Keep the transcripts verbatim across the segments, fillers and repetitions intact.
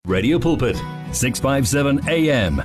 Radio Pulpit, six fifty-seven A M.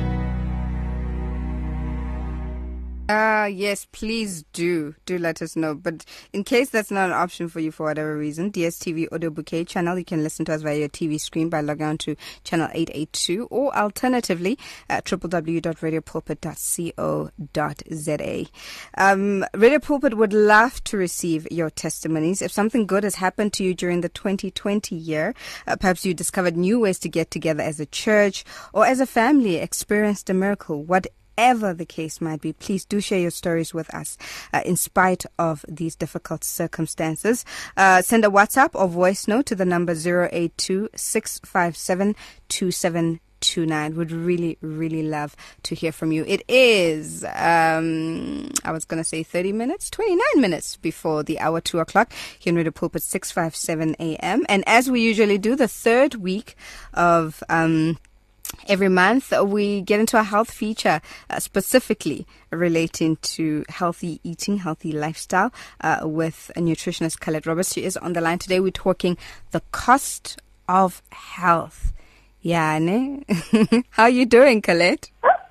Uh, yes, please do. Do let us know. But in case that's not an option for you for whatever reason, D S T V Audio Bouquet channel, you can listen to us via your T V screen by logging on to channel eight eighty-two, or alternatively at w w w dot radio pulpit dot co dot z a. Um, Radio Pulpit would love to receive your testimonies. If something good has happened to you during the twenty twenty year, uh, perhaps you discovered new ways to get together as a church or as a family, experienced a miracle, what Whatever the case might be, please do share your stories with us uh, in spite of these difficult circumstances. Uh, send a WhatsApp or voice note to the number zero eight two, six five seven, two seven two nine. Would really, really love to hear from you. It is, um, I was going to say thirty minutes, twenty-nine minutes before the hour two o'clock here in Radio Pulpit, six fifty-seven A M. And as we usually do, the third week of um every month, we get into a health feature uh, specifically relating to healthy eating, healthy lifestyle uh, with a nutritionist, Colette Roberts. She is on the line today. We're talking the cost of health. Yeah, ne? How are you doing, Colette?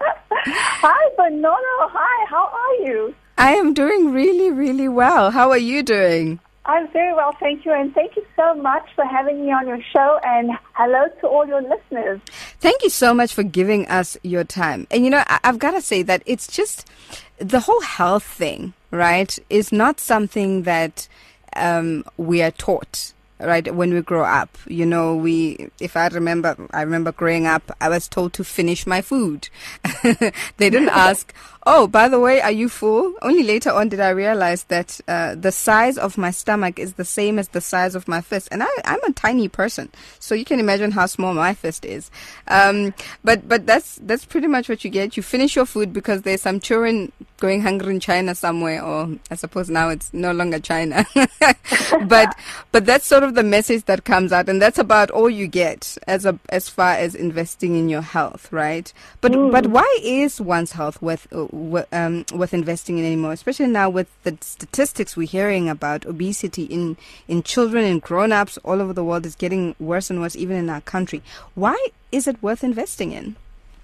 Hi, Bernardo. Hi, how are you? I am doing really, really well. How are you doing? I'm very well, thank you, and thank you so much for having me on your show, and hello to all your listeners. Thank you so much for giving us your time. And, you know, I- I've got to say that it's just the whole health thing, right, is not something that um, we are taught, right, when we grow up. You know, we, if I remember, I remember growing up, I was told to finish my food. They didn't ask, oh, by the way, are you full? Only later on did I realize that uh, the size of my stomach is the same as the size of my fist. And I, I'm a tiny person, so you can imagine how small my fist is. Um, but but that's that's pretty much what you get. You finish your food because there's some children going hungry in China somewhere, or I suppose now it's no longer China. but but that's sort of the message that comes out, and that's about all you get as a, as far as investing in your health, right? But mm. but why is one's health worth uh, Um, worth investing in anymore, especially now with the statistics we're hearing about obesity in, in children and grown-ups all over the world is getting worse and worse, even in our country. Why is it worth investing in?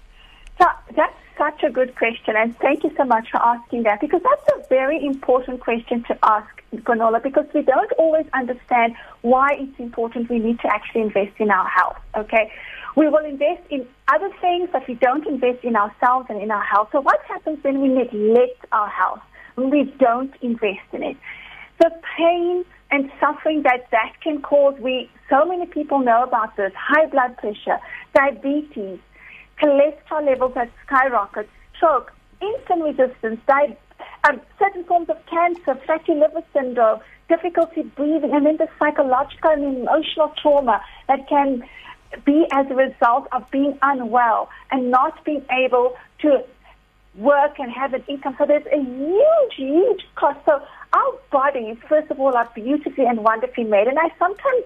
So, that's such a good question, and thank you so much for asking that, because that's a very important question to ask, Gonola, because we don't always understand why it's important we need to actually invest in our health, okay? We will invest in other things, but we don't invest in ourselves and in our health. So what happens when we neglect our health, when we don't invest in it? The pain and suffering that that can cause, we so many people know about this: high blood pressure, diabetes, cholesterol levels that skyrocket, stroke, insulin resistance, di- um, certain forms of cancer, fatty liver syndrome, difficulty breathing, and then the psychological and emotional trauma that can be as a result of being unwell and not being able to work and have an income. So there's a huge, huge cost. So our bodies, first of all, are beautifully and wonderfully made. And I sometimes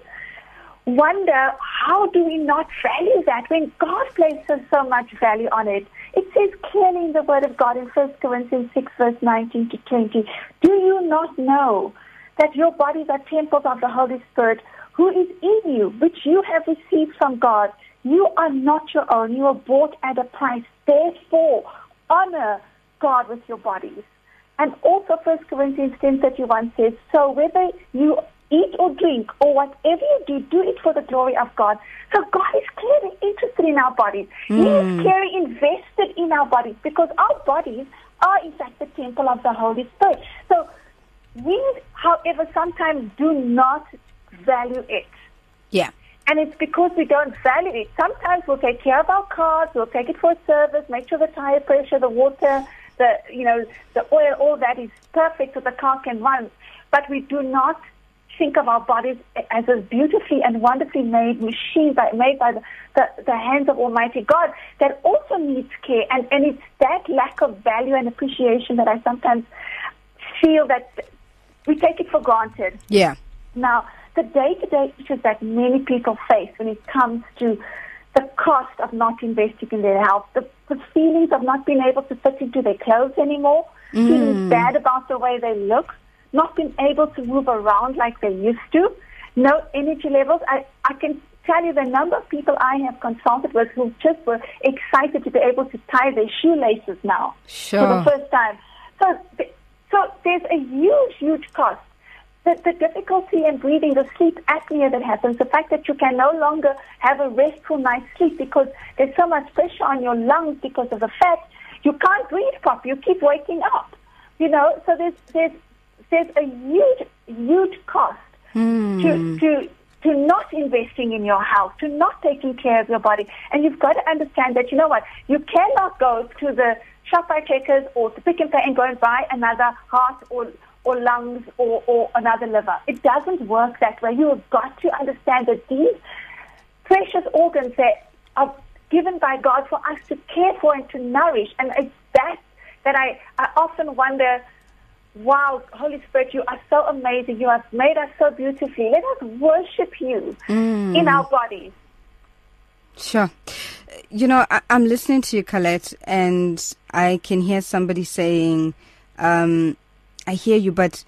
wonder, how do we not value that when God places so much value on it? It says clearly in the Word of God in First Corinthians six, verse nineteen to twenty, do you not know that your bodies are temples of the Holy Spirit, who is in you, which you have received from God? You are not your own. You are bought at a price. Therefore, honor God with your bodies. And also First Corinthians ten thirty-one says, so whether you eat or drink or whatever you do, do it for the glory of God. So God is clearly interested in our bodies. Mm. He is clearly invested in our bodies, because our bodies are in fact the temple of the Holy Spirit. So we, however, sometimes do not value it. Yeah. And it's because we don't value it. Sometimes we'll take care of our cars, we'll take it for a service, make sure the tire pressure, the water, the you know, the oil, all that is perfect so the car can run. But we do not think of our bodies as a beautifully and wonderfully made machine by, made by the, the, the hands of Almighty God that also needs care. And, and it's that lack of value and appreciation that I sometimes feel that we take it for granted. Yeah. Now, the day-to-day issues that many people face when it comes to the cost of not investing in their health, the, the feelings of not being able to fit into their clothes anymore, mm. feeling bad about the way they look, not being able to move around like they used to, no energy levels. I, I can tell you the number of people I have consulted with who just were excited to be able to tie their shoelaces now Sure. for the first time. So, so there's a huge, huge cost. The, the difficulty in breathing, the sleep apnea that happens, the fact that you can no longer have a restful night's sleep because there's so much pressure on your lungs because of the fat, you can't breathe properly. You keep waking up. You know, so there's there's there's a huge, huge cost Hmm. to to to not investing in your health, to not taking care of your body. And you've got to understand that, you know what, you cannot go to the Shoprite Checkers or to Pick and Pay and go and buy another heart or or lungs or, or another liver. It doesn't work that way. You have got to understand that these precious organs that are given by God for us to care for and to nourish. And it's that that I, I often wonder, wow, Holy Spirit, you are so amazing. You have made us so beautifully. Let us worship you Mm. in our bodies. Sure. You know, I, I'm listening to you, Colette, and I can hear somebody saying, um, I hear you, but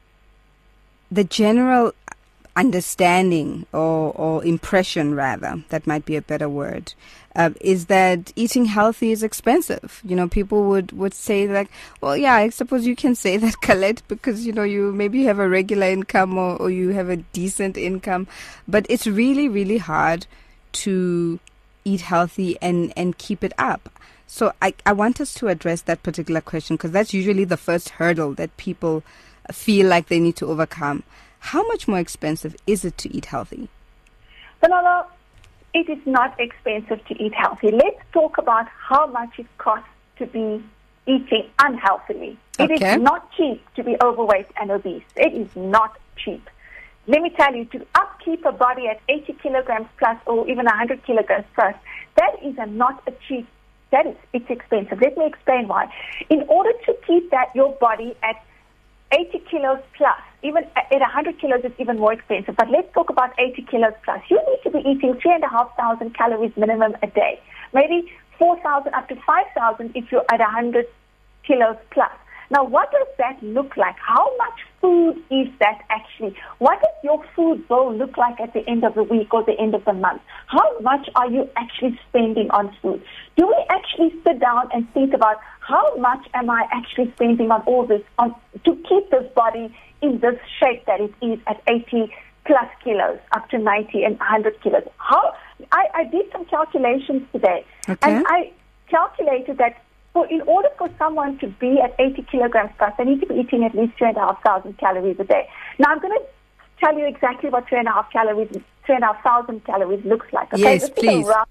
the general understanding or, or impression, rather, that might be a better word, uh, is that eating healthy is expensive. You know, people would, would say like, well, yeah, I suppose you can say that, Colette, because, you know, you maybe have a regular income or, or you have a decent income, but it's really, really hard to eat healthy and, and keep it up. So I, I want us to address that particular question because that's usually the first hurdle that people feel like they need to overcome. How much more expensive is it to eat healthy? Vanilla, it is not expensive to eat healthy. Let's talk about how much it costs to be eating unhealthily. It Okay. is not cheap to be overweight and obese. It is not cheap. Let me tell you, to upkeep a body at eighty kilograms plus or even one hundred kilograms plus, that is a not a cheap, that is, it's expensive. Let me explain why. In order to keep that, your body at eighty kilos plus, even at one hundred kilos it's even more expensive, but let's talk about eighty kilos plus. You need to be eating three thousand five hundred calories minimum a day, maybe four thousand up to five thousand if you're at one hundred kilos plus. Now, what does that look like? How much food is that actually? What does your food bill look like at the end of the week or the end of the month? How much are you actually spending on food? Do we actually sit down and think about how much am I actually spending on all this on to keep this body in this shape that it is at eighty plus kilos, up to ninety and one hundred kilos? How I, I did some calculations today, Okay. and I calculated that for in order for someone to be at eighty kilograms plus, they need to be eating at least two and a half thousand calories a day. Now, I'm going to tell you exactly what two and a half calories, two and a half thousand calories looks like. Okay? Yes, This is a please. rough-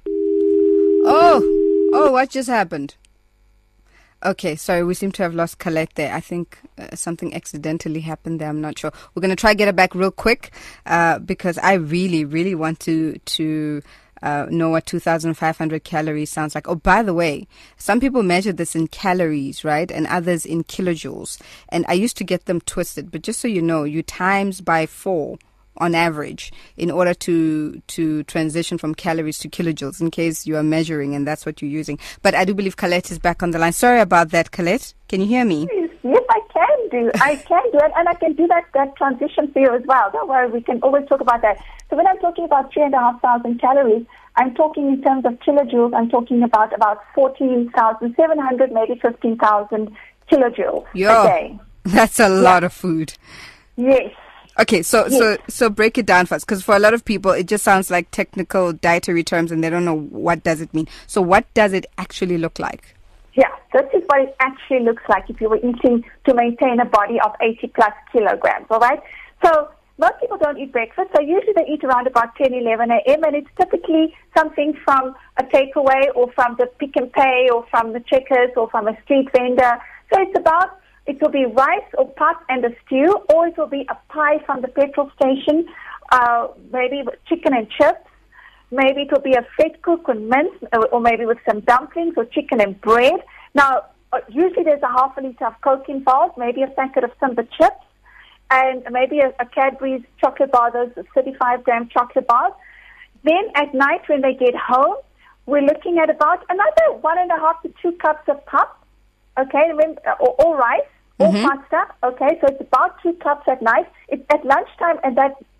Oh, oh, what just happened? Okay, sorry, we seem to have lost Colette there. I think uh, something accidentally happened there. I'm not sure. We're going to try to get her back real quick uh, because I really, really want to to uh, know what two thousand five hundred calories sounds like. Oh, by the way, some people measure this in calories, right? And others in kilojoules. And I used to get them twisted. But just so you know, you times by four on average in order to to transition from calories to kilojoules in case you are measuring and that's what you're using. But I do believe Colette is back on the line. Sorry about that, Colette. Can you hear me? Yes, yes, I can do. I can do it, and I can do that, that transition for you as well. Don't worry, we can always talk about that. So when I'm talking about three and a half thousand calories, I'm talking in terms of kilojoules. I'm talking about about fourteen thousand seven hundred, maybe fifteen thousand kilojoules Yo, a day. that's a lot of food. Yes. Okay, so Yes. so so break it down for us, because for a lot of people it just sounds like technical dietary terms and they don't know what does it mean. So what does it actually look like? Yeah, this is what it actually looks like if you were eating to maintain a body of eighty plus kilograms, all right? So most people don't eat breakfast, so usually they eat around about ten, eleven a.m., and it's typically something from a takeaway or from the Pick and Pay or from the Checkers or from a street vendor. So it's about, it will be rice or pot and a stew, or it will be a pie from the petrol station, uh, maybe with chicken and chips. Maybe it will be a fat cook with mince, or maybe with some dumplings or chicken and bread. Now, uh, usually there's a half a liter of Coke involved, maybe a packet of Simba chips, and maybe a, a Cadbury's chocolate bar, those thirty-five gram chocolate bars. Then at night when they get home, we're looking at about another one and a half to two cups of pop, okay, remember, or, or rice, or Mhm. pasta, okay, so it's about two cups at night. It's at lunchtime, and that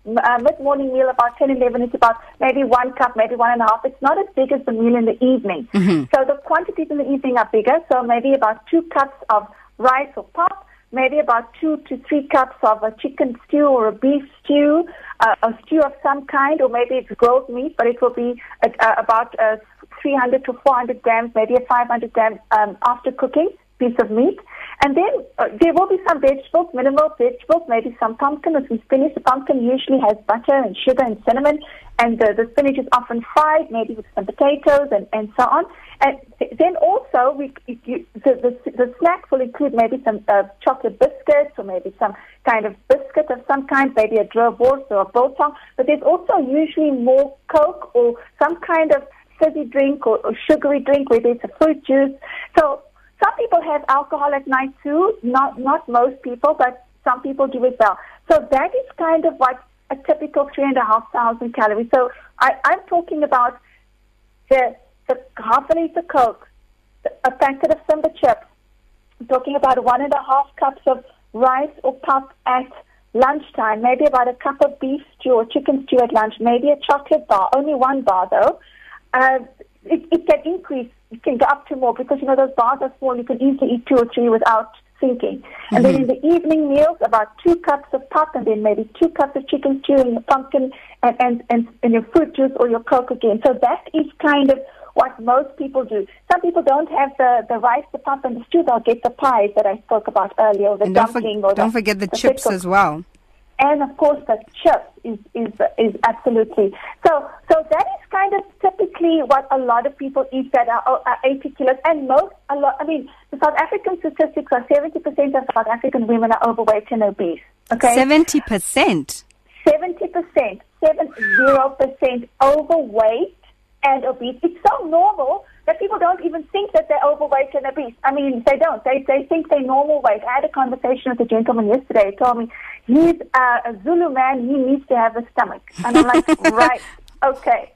uh, mid-morning meal about ten, eleven, it's about maybe one cup, maybe one and a half. It's not as big as the meal in the evening. Mm-hmm. So the quantities in the evening are bigger. So maybe about two cups of rice or pap, maybe about two to three cups of a chicken stew or a beef stew, uh, a stew of some kind, or maybe it's grilled meat, but it will be uh, uh, about uh, three hundred to four hundred grams, maybe a five hundred gram um, after cooking piece of meat. And then uh, there will be some vegetables, minimal vegetables, maybe some pumpkin or some spinach. The pumpkin usually has butter and sugar and cinnamon, and the, the spinach is often fried, maybe with some potatoes and, and so on. And th- then also, we you, the, the, the snack will include maybe some uh, chocolate biscuits or maybe some kind of biscuit of some kind, maybe a Drawwurst or a biltong. But there's also usually more Coke or some kind of fizzy drink or, or sugary drink, whether it's a fruit juice. So some people have alcohol at night too, not not most people, but some people do as well. So that is kind of what a typical three and a half thousand calories. So I, I'm talking about the, the half a liter Coke, a packet of Simba chips. I'm talking about one and a half cups of rice or pap at lunchtime, maybe about a cup of beef stew or chicken stew at lunch, maybe a chocolate bar, only one bar though. Uh, it, it can increase. It can go up to more because, you know, those bars are small. You can easily eat two or three without thinking. Mm-hmm. And then in the evening meals, about two cups of pap and then maybe two cups of chicken stew and your pumpkin and, and, and, and your fruit juice or your Coke again. So that is kind of what most people do. Some people don't have the, the rice, the pap, and the stew. They'll get the pies that I spoke about earlier, or the and don't dumpling. For, or don't the, forget the, the chips pickle. as well. And of course, the chips is, is is absolutely so. So that is kind of typically what a lot of people eat that are, are eighty kilos, and most a lot. I mean, the South African statistics are seventy percent of South African women are overweight and obese. Okay, seventy percent. Seventy percent, seven zero percent overweight and obese. It's so normal that people don't even think that they're overweight and obese. I mean, they don't. They they think they're normal weight. I had a conversation with a gentleman yesterday. He told me he's uh, a Zulu man. He needs to have a stomach. And I'm like, right, okay.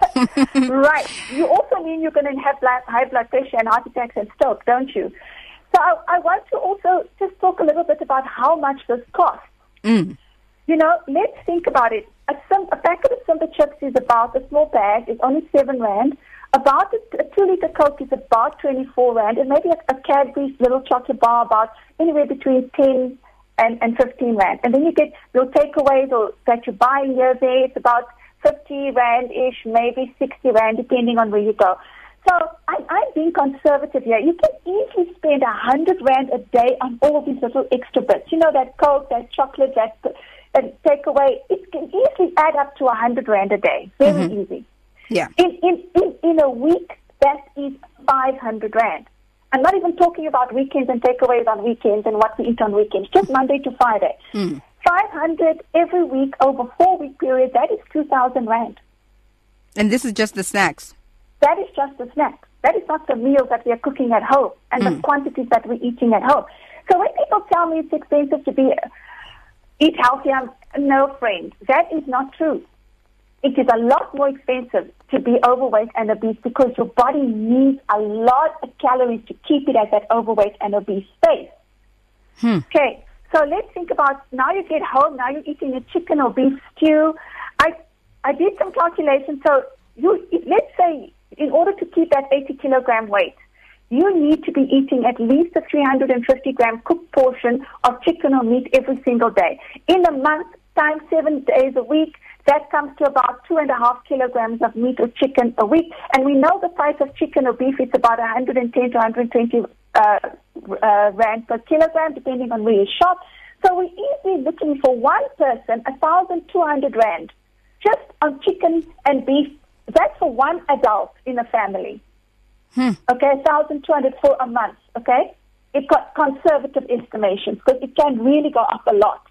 Right. You also mean you're going to have blood, high blood pressure and heart attacks and stroke, don't you? So I, I want to also just talk a little bit about how much this costs. Mm. You know, let's think about it. A, sim- a packet of Simba chips is about, a small bag is only seven rand. About a, a two-liter Coke is about twenty-four rand, and maybe a, a Cadbury's little chocolate bar about anywhere between ten and, and fifteen rand. And then you get your takeaways or that you buy here there. It's about fifty rand-ish, maybe sixty rand, depending on where you go. So I, I'm being conservative here. You can easily spend one hundred rand a day on all these little extra bits. You know, that Coke, that chocolate, that, that takeaway. It can easily add up to one hundred rand a day. Very mm-hmm. easy. Yeah. In, in, in, in a week, that is five hundred rand. I'm not even talking about weekends and takeaways on weekends and what we eat on weekends, just Monday to Friday. Mm. five hundred every week over four-week period, that is two thousand rand. And this is just the snacks? That is just the snacks. That is not the meals that we are cooking at home and mm. the quantities that we're eating at home. So when people tell me it's expensive to be eat healthy, I'm, no, friend, that is not true. It is a lot more expensive to be overweight and obese because your body needs a lot of calories to keep it at that overweight and obese space. Hmm. Okay, so let's think about, now you get home, now you're eating a chicken or beef stew. I I did some calculations. So you let's say in order to keep that eighty kilogram weight, you need to be eating at least a three hundred fifty gram cooked portion of chicken or meat every single day. In a month, times seven days a week, that comes to about two and a half kilograms of meat or chicken a week. And we know the price of chicken or beef is about one hundred ten to one hundred twenty uh, uh, rand per kilogram, depending on where you shop. So we're easily looking for one person, one thousand two hundred rand, just on chicken and beef. That's for one adult in a family. Hmm. Okay, one thousand two hundred for a month, okay? It's got conservative estimations because it can really go up a lot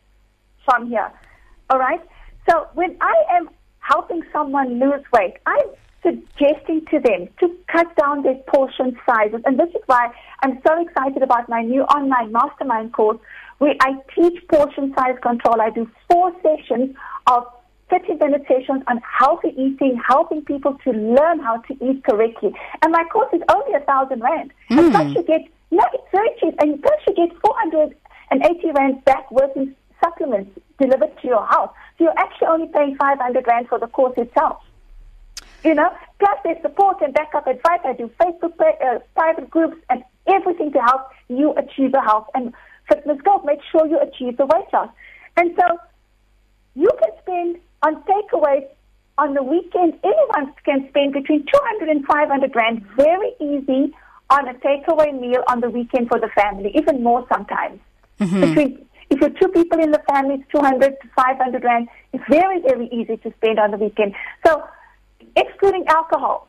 from here. All right? So when I am helping someone lose weight, I'm suggesting to them to cut down their portion sizes. And this is why I'm so excited about my new online mastermind course where I teach portion size control. I do four sessions of thirty-minute sessions on healthy eating, helping people to learn how to eat correctly. And my course is only a thousand rand. Mm. And plus you get, no, it's very cheap. And plus you get four hundred eighty rand back working supplements delivered to your house. So you're actually only paying five hundred rand for the course itself. You know, plus there's support and backup advice. I do Facebook uh, private groups and everything to help you achieve your health and fitness goals. Make sure you achieve the weight loss. And so you can spend on takeaways on the weekend. Anyone can spend between two hundred and five hundred rand very easy on a takeaway meal on the weekend for the family, even more sometimes. Mm-hmm. Between, if you're two people in the family, it's two hundred to five hundred rand. It's very, very easy to spend on the weekend. So, excluding alcohol,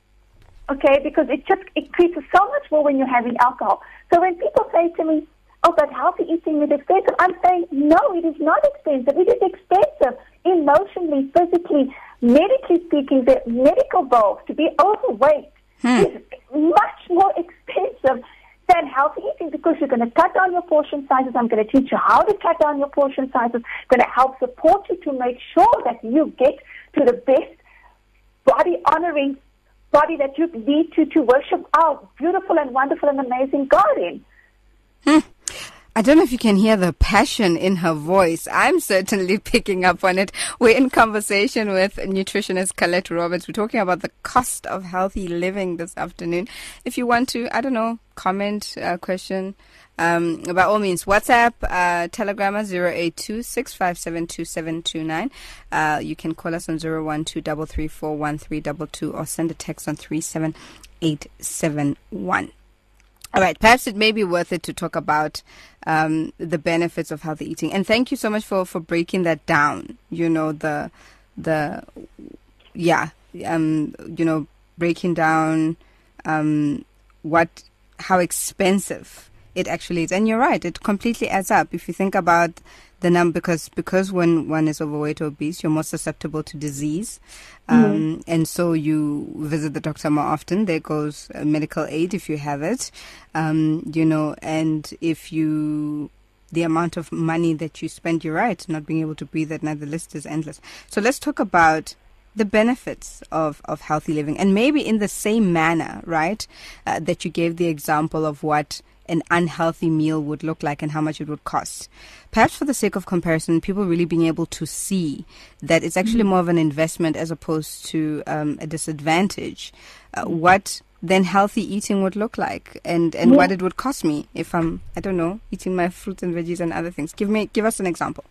okay, because it just increases so much more when you're having alcohol. So when people say to me, oh, but healthy eating is expensive, I'm saying, no, it is not expensive. It is expensive emotionally, physically, medically speaking. The medical bill to be overweight hmm. is much more expensive than healthy eating, because you're going to cut down your portion sizes. I'm going to teach you how to cut down your portion sizes. I'm going to help support you to make sure that you get to the best body-honoring body that you need to, to worship our beautiful and wonderful and amazing God in. Hmm. I don't know if you can hear the passion in her voice. I'm certainly picking up on it. We're in conversation with nutritionist Colette Roberts. We're talking about the cost of healthy living this afternoon. If you want to, I don't know, comment, uh, question, um, by all means, WhatsApp, uh, Telegram, zero eight two, six five seven, two seven two nine. Uh, you can call us on zero one two, three three four, one three two two or send a text on three seven eight seven one. All right, perhaps it may be worth it to talk about um, the benefits of healthy eating. And thank you so much for, for breaking that down. You know, the, the, yeah, um, you know, breaking down um, what, how expensive it actually is. And you're right, it completely adds up. If you think about the number, because, because when one is overweight or obese, you're more susceptible to disease. Um, mm-hmm. And so you visit the doctor more often. There goes uh, medical aid if you have it, um, you know, and if you, the amount of money that you spend, you're right, not being able to breathe at night, the list is endless. So let's talk about the benefits of, of healthy living, and maybe in the same manner, right, uh, that you gave the example of what an unhealthy meal would look like and how much it would cost. Perhaps for the sake of comparison, people really being able to see that it's actually mm-hmm. more of an investment as opposed to um, a disadvantage, uh, what then healthy eating would look like, and, and yeah. what it would cost me if I'm, I don't know, eating my fruits and veggies and other things. Give me, give us an example.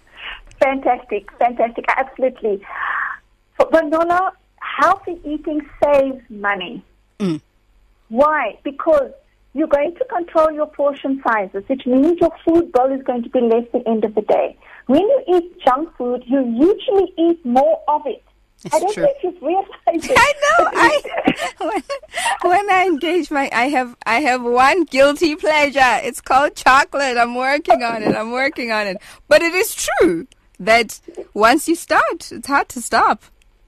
Fantastic, fantastic, absolutely. For Banola, healthy eating saves money. Mm. Why? Because you're going to control your portion sizes, which means your food bill is going to be less at the end of the day. When you eat junk food, you usually eat more of it. It's I don't true. know if you've realized it. I know. I, when, when I engage my, I have, I have one guilty pleasure. It's called chocolate. I'm working on it. I'm working on it. But it is true that once you start, it's hard to stop.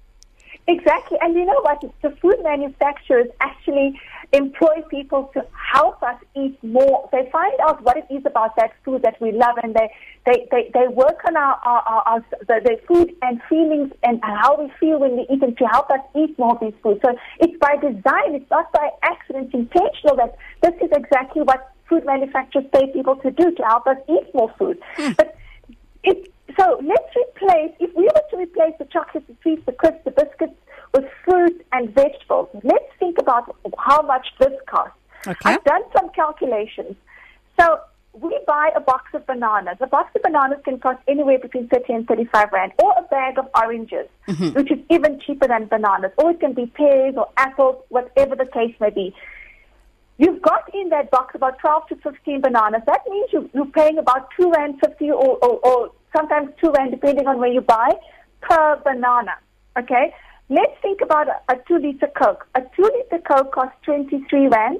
Exactly. And you know what? The food manufacturers actually employ people to help us eat more. They find out what it is about that food that we love, and they they, they, they work on our, our, our, our the, the food and feelings and how we feel when we eat them to help us eat more of these foods. So it's by design. It's not by accident. It's intentional that this is exactly what food manufacturers pay people to do, to help us eat more food. Mm. But it, so let's replace, if we were to replace the chocolates, the sweets, the crisps, the biscuits with fruit and vegetables, let's think about how much this costs. Okay. I've done some calculations. So we buy a box of bananas. A box of bananas can cost anywhere between thirty and thirty-five rand, or a bag of oranges, mm-hmm. which is even cheaper than bananas. Or it can be pears or apples, whatever the case may be. You've got in that box about twelve to fifteen bananas. That means you, you're paying about two rand fifty or, or, or sometimes two rand, depending on where you buy, per banana. Okay? Let's think about a, a two-liter Coke. A two-liter Coke costs twenty-three rand.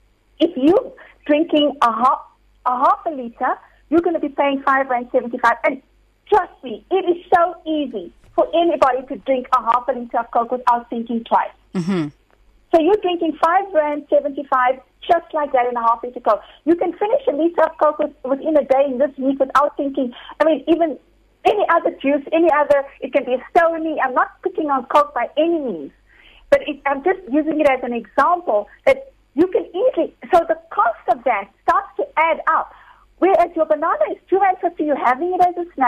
If you're drinking a half, a half a liter, you're going to be paying five rand seventy-five. And trust me, it is so easy for anybody to drink a half a liter of Coke without thinking twice. Mm-hmm. So you're drinking five rand seventy-five just like that in a half liter Coke. You can finish a liter of Coke with, within a day in this week without thinking. I mean, even any other juice, any other, it can be a Stoney. I'm not picking on Coke by any means, but it, I'm just using it as an example that you can easily, so the cost of that starts to add up. Whereas your banana is two rand fifty, you're having it as a snack,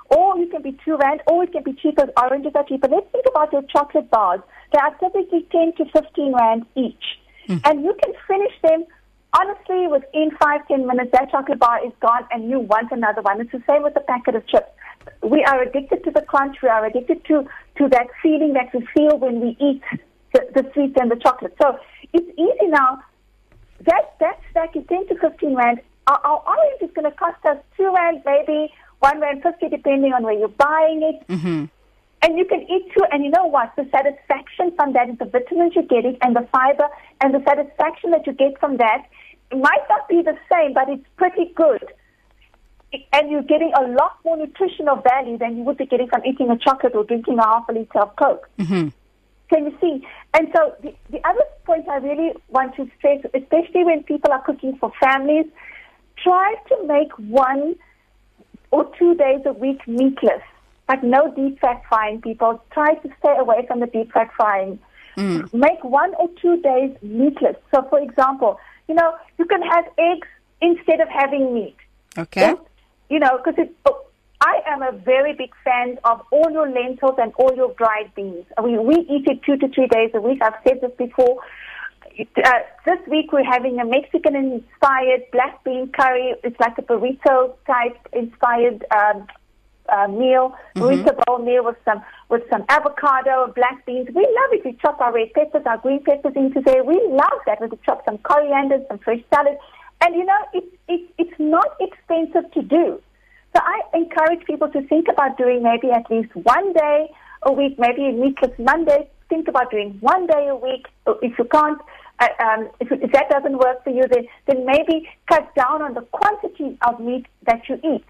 or you can be two rand, or it can be cheaper. Oranges are cheaper. Let's think about your chocolate bars. They are typically ten to fifteen rand each. Mm. And you can finish them, honestly, within five, ten minutes. That chocolate bar is gone and you want another one. It's the same with a packet of chips. We are addicted to the crunch. We are addicted to, to that feeling that we feel when we eat the, the sweets and the chocolate. So it's easy now. That, that stack is ten to fifteen rand. Our, our orange is going to cost us two rand, maybe one rand fifty, depending on where you're buying it. Mm-hmm. And you can eat two, and you know what? The satisfaction from that is the vitamins you're getting and the fiber, and the satisfaction that you get from that. It might not be the same, but it's pretty good. And you're getting a lot more nutritional value than you would be getting from eating a chocolate or drinking a half a liter of Coke. Mm-hmm. Can you see? And so the, the other point I really want to stress, especially when people are cooking for families, try to make one or two days a week meatless. Like no deep fat frying, people. Try to stay away from the deep fat frying. Mm. Make one or two days meatless. So, for example, you know, you can have eggs instead of having meat. Okay. So, you know, because oh, I am a very big fan of all your lentils and all your dried beans. I mean, we eat it two to three days a week. I've said this before. Uh, this week we're having a Mexican-inspired black bean curry. It's like a burrito-type inspired um, uh, meal, burrito mm-hmm. bowl meal with some with some avocado, black beans. We love it. We chop our red peppers, our green peppers into there. We love that. We chop some coriander, some fresh salad. And, you know, it's it, it's not expensive to do. So I encourage people to think about doing maybe at least one day a week, maybe a meatless Monday. Think about doing one day a week. If you can't, uh, um, if, if that doesn't work for you, then, then maybe cut down on the quantity of meat that you eat.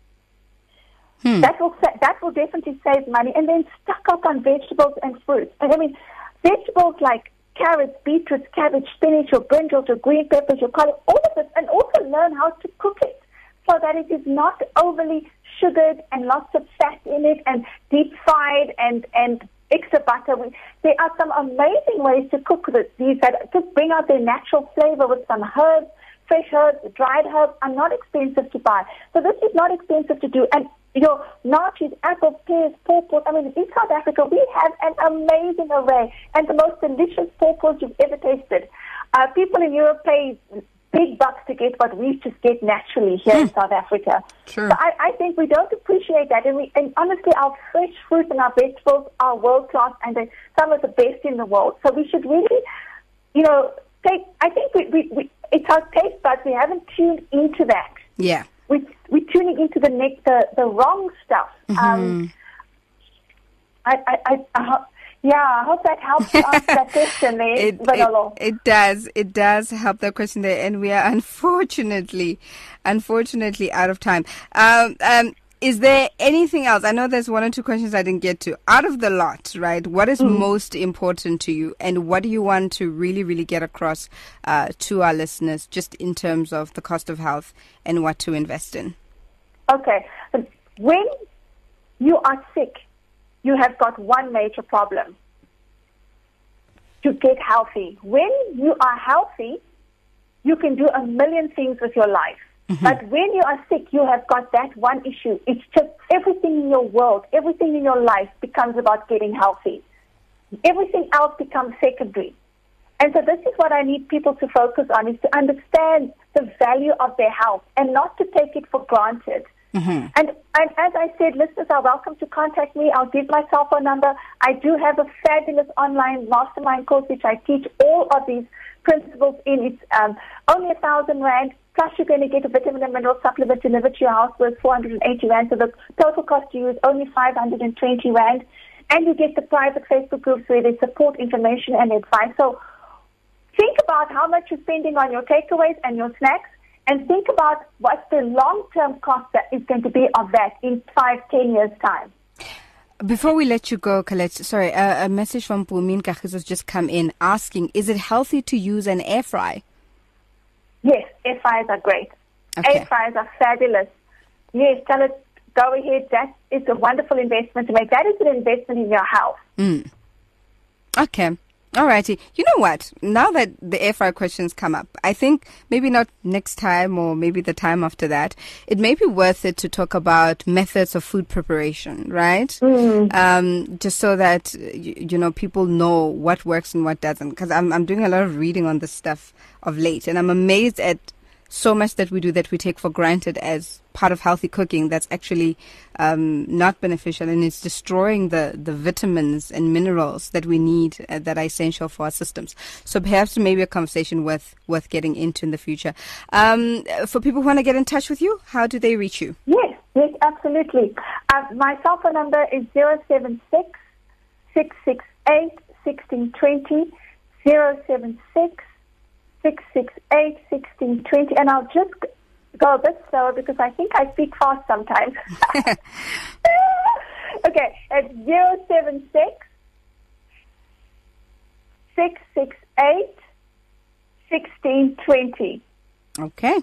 Hmm. That will sa- that will definitely save money. And then stock up on vegetables and fruits. And I mean, vegetables like carrots, beetroots, cabbage, spinach, your brinjals, your green peppers, your collard, all of this, and also learn how to cook it so that it is not overly sugared and lots of fat in it and deep fried and, and extra butter. We, there are some amazing ways to cook this, these that just bring out their natural flavor with some herbs, fresh herbs, dried herbs are not expensive to buy. So this is not expensive to do. And your naartjies, apples, pears, pawpaws. I mean, in South Africa, we have an amazing array and the most delicious pawpaws you've ever tasted. Uh, people in Europe pay big bucks to get what we just get naturally here in South Africa. Sure. So I, I think we don't appreciate that. And, we, and honestly, our fresh fruit and our vegetables are world-class and they're some of the best in the world. So we should really, you know, take, I think we, we, we it's our taste buds. We haven't tuned into that. Yeah. We, we're tuning into the, next, the, the wrong stuff. Mm-hmm. Um, I, I, I, I Yeah, I hope that helps answer that question there, it, Vanolo. It, it does. It does help that question there. And we are unfortunately, unfortunately out of time. Um, um, is there anything else? I know there's one or two questions I didn't get to. Out of the lot, right, what is mm. most important to you? And what do you want to really, really get across uh, to our listeners just in terms of the cost of health and what to invest in? Okay. When you are sick, you have got one major problem: to get healthy. When you are healthy, you can do a million things with your life. Mm-hmm. But when you are sick, you have got that one issue. It's just everything in your world, everything in your life becomes about getting healthy. Everything else becomes secondary. And so this is what I need people to focus on, is to understand the value of their health and not to take it for granted. Mm-hmm. And, and as I said, listeners are welcome to contact me. I'll give my cell phone number. I do have a fabulous online mastermind course which I teach all of these principles in. It's um, only a thousand rand. Plus, you're going to get a vitamin and mineral supplement delivered to your house worth four hundred eighty rand. So the total cost to you is only five hundred twenty rand. And you get the private Facebook groups where they support information and advice. So think about how much you're spending on your takeaways and your snacks. And think about what the long-term cost that is going to be of that in five, ten years' time. Before we let you go, Colette, sorry, uh, a message from Pumin Kagiso has just come in asking, is it healthy to use an air fry? Yes, air fryers are great. Okay. Air fryers are fabulous. Yes, tell it, go ahead. That is a wonderful investment to make. That is an investment in your health. Mm. Okay. Alrighty. You know what? Now that the air fryer questions come up, I think maybe not next time or maybe the time after that, it may be worth it to talk about methods of food preparation, right? Mm. Um, just so that, you, you know, people know what works and what doesn't. Because I'm, I'm doing a lot of reading on this stuff of late, and I'm amazed at so much that we do that we take for granted as part of healthy cooking that's actually um, not beneficial, and it's destroying the, the vitamins and minerals that we need uh, that are essential for our systems. So perhaps maybe a conversation worth worth getting into in the future. Um, for people who want to get in touch with you, how do they reach you? Yes, yes, absolutely. Uh, my cell phone number is zero seven six, six six eight, one six two zero, zero seven six, six six eight, one six two zero, and I'll just go a bit slower because I think I speak fast sometimes. Okay, it's zero seven six, six six eight, one six two zero. Okay.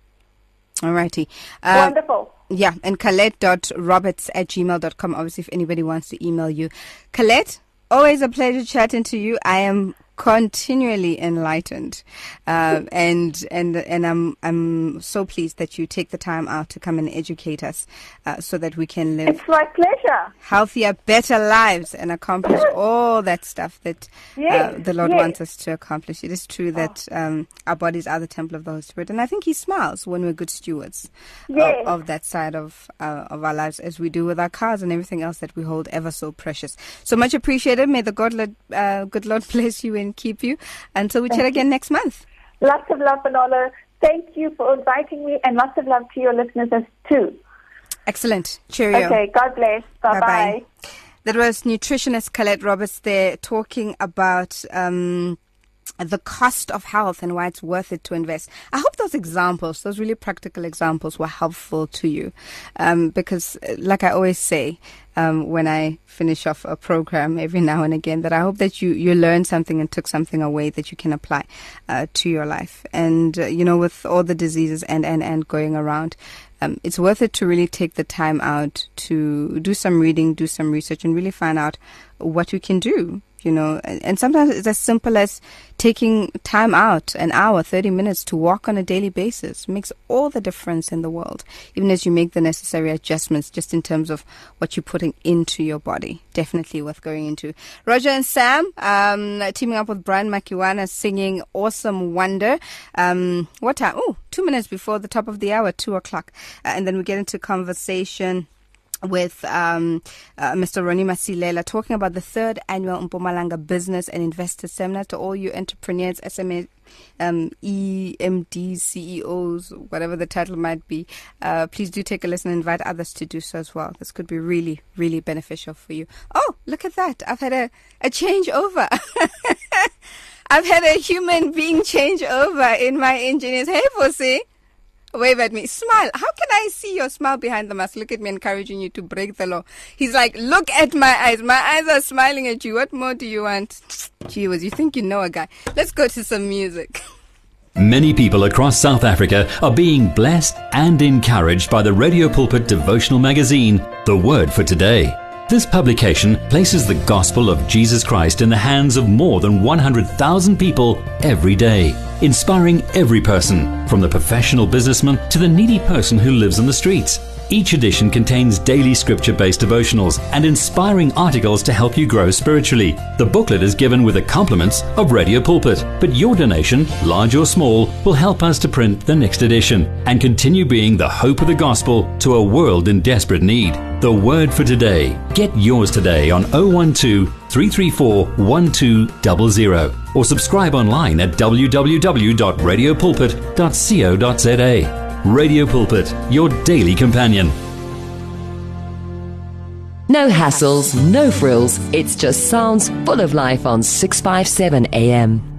All righty. Uh, Wonderful. Yeah, and Colette dot roberts at gmail dot com, obviously, if anybody wants to email you. Colette, always a pleasure chatting to you. I am continually enlightened, uh, and and and I'm I'm so pleased that you take the time out to come and educate us, uh, so that we can live It's my pleasure. healthier, better lives and accomplish all that stuff that Yes, uh, the Lord yes. wants us to accomplish. It is true that um, our bodies are the temple of the Holy Spirit, and I think He smiles when we're good stewards Yes. of, of that side of uh, of our lives, as we do with our cars and everything else that we hold ever so precious. So much appreciated. May the God, let, uh, good Lord bless you and keep you until we chat again next month. Lots of love, Manola. Thank you for inviting me, and lots of love to your listeners as too. Excellent. Cheerio. Okay, God bless. Bye-bye. Bye-bye. That was nutritionist Colette Roberts there talking about um, the cost of health and why it's worth it to invest. I hope those examples, those really practical examples, were helpful to you, um, because like I always say, um, when I finish off a program every now and again, that I hope that you, you learned something and took something away that you can apply uh, to your life. And, uh, you know, with all the diseases and, and, and going around, um, it's worth it to really take the time out to do some reading, do some research, and really find out what you can do. You know, and, and sometimes it's as simple as taking time out, an hour, thirty minutes to walk on a daily basis. It makes all the difference in the world, even as you make the necessary adjustments just in terms of what you're putting into your body. Definitely worth going into. Roger and Sam, um, teaming up with Brian Makiwana, singing Awesome Wonder. Um, what time? Oh, two minutes before the top of the hour, two o'clock. Uh, and then we get into conversation with um, uh, Mister Ronnie Masilela, talking about the third annual Mpumalanga Business and Investor Seminar to all you entrepreneurs, S M E, um, E M Ds, C E Os, whatever the title might be. Uh, please do take a listen and invite others to do so as well. This could be really, really beneficial for you. Oh, look at that. I've had a, a changeover. I've had a human being change over in my engineers. Hey, Fosi. Wave at me. Smile. How can I see your smile behind the mask? Look at me encouraging you to break the law. He's like, look at my eyes. My eyes are smiling at you. What more do you want? Gee whiz, you think you know a guy. Let's go to some music. Many people across South Africa are being blessed and encouraged by the Radio Pulpit devotional magazine, The Word for Today. This publication places the gospel of Jesus Christ in the hands of more than one hundred thousand people every day, inspiring every person, from the professional businessman to the needy person who lives on the streets. Each edition contains daily scripture-based devotionals and inspiring articles to help you grow spiritually. The booklet is given with the compliments of Radio Pulpit, but your donation, large or small, will help us to print the next edition and continue being the hope of the gospel to a world in desperate need. The Word for Today. Get yours today on oh one two, three three four, one two zero zero or subscribe online at w w w dot radio pulpit dot co dot z a. Radio Pulpit, your daily companion. No hassles, no frills. It's just sounds full of life on six fifty-seven A M.